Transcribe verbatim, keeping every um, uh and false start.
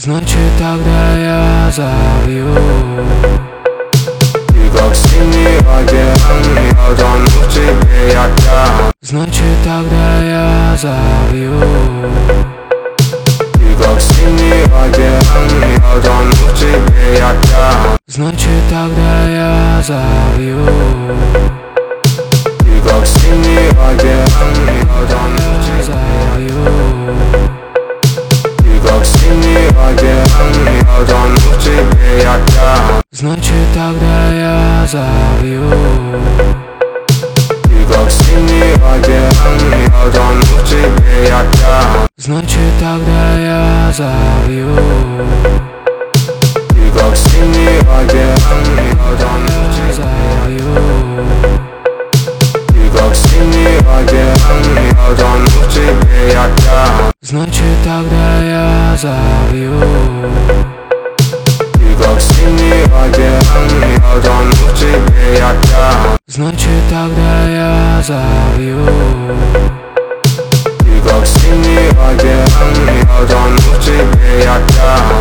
Значит, тогда я забью. Ты как синий океан, я тону в тебе, я океан. Значит, тогда я забью. Ты как синий океан, я тону в тебе, я океан. Значит, тогда я забью. Ты как синий океан, я тону в тебе, я забью. Как синий океан, я тону в тебе, я океан. Значит, тогда я забью. Ты как синий океан, я тону в тебе, я океан. Значит, тогда я забью. Ты как синий океан, я тону в тебе, я забью. Ты как синий океан, я тону в тебе, я океан. Значит, тогда я забью. Ты как синий океан, я тону в тебе, я океан. Значит, тогда я забью. Ты как синий океан, я тону в тебе, я океан.